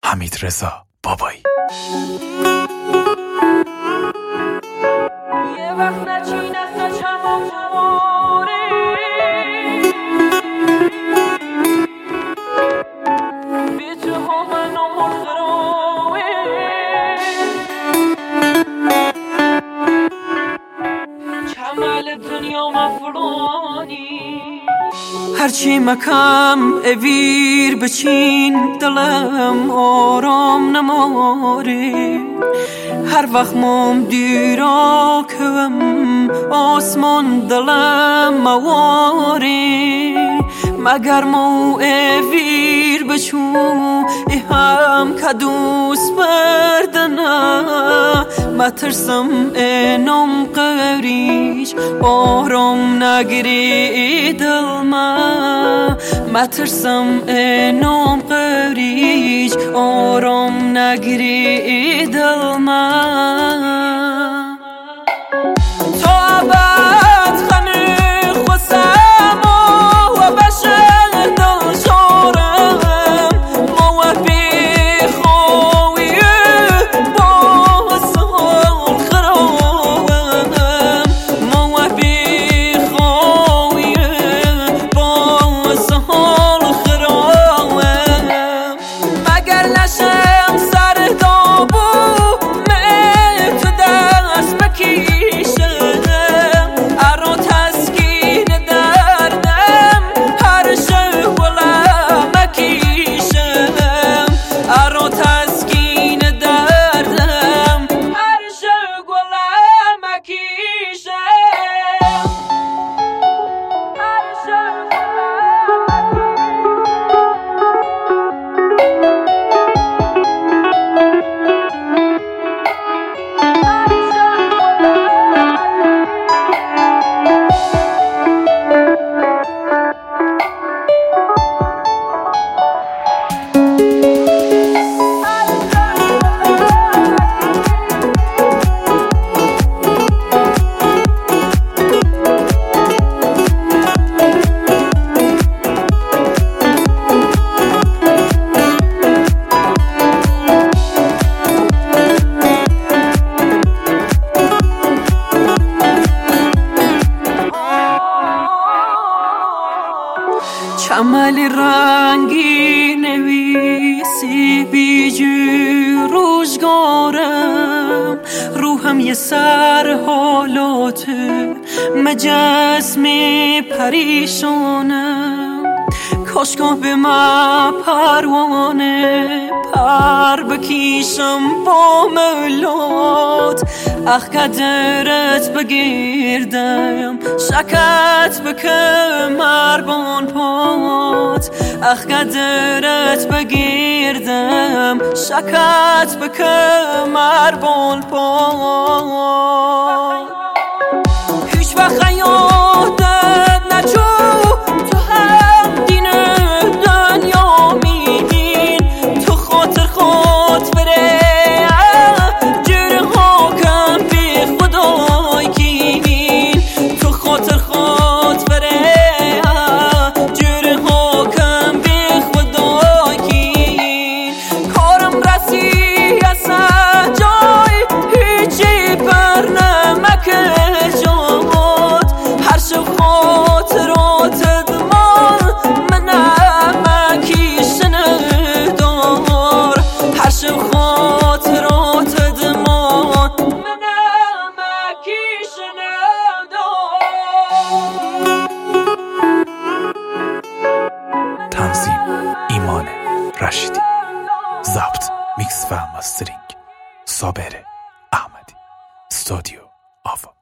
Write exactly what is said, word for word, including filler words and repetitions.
حمیدرضا بابایی. یه وقت نچین از نچم جواره بی تو ها منو مرخروه کمال دنیا مفرانی هرچی مکم اویر بچین دلم آرام نماره هر وقت مم دیرا کم آسمان دلم مواره مگر مو اویر بچو ای هم کدوس بردنا مترسم اینم قریش آرام نگیری دل ما مترسم اینم قریش آرام نگیری دل ما تو ابد غمی خسم و بشه دل شارم موفی خوی باز حال خرابم موفی خوی باز حال خرابم مگر نشم سر دابو می تو دست بکیشم ارو تسکین دردم هر شب ولم مکیشم ارو تسکین دردم هر شب ولم مکیشم هر شب کمالی رنگی نویسی بیجو روزگارم روحم یه سر حالات مجسمی پریشانم کاشکا به ما پروانه پر بکیشم با مولات اخ قدرت بگیردم شکت بکم اربان پات اخ قدرت بگیردم شکت بکم اربان پات هیچ وقت یادت نجو تو هم دین دنیا میدین تو خاطر خود بره تنظیم ایمان رشیدی، ضبط میکس و مسترینگ صابر احمدی، استودیو آوا.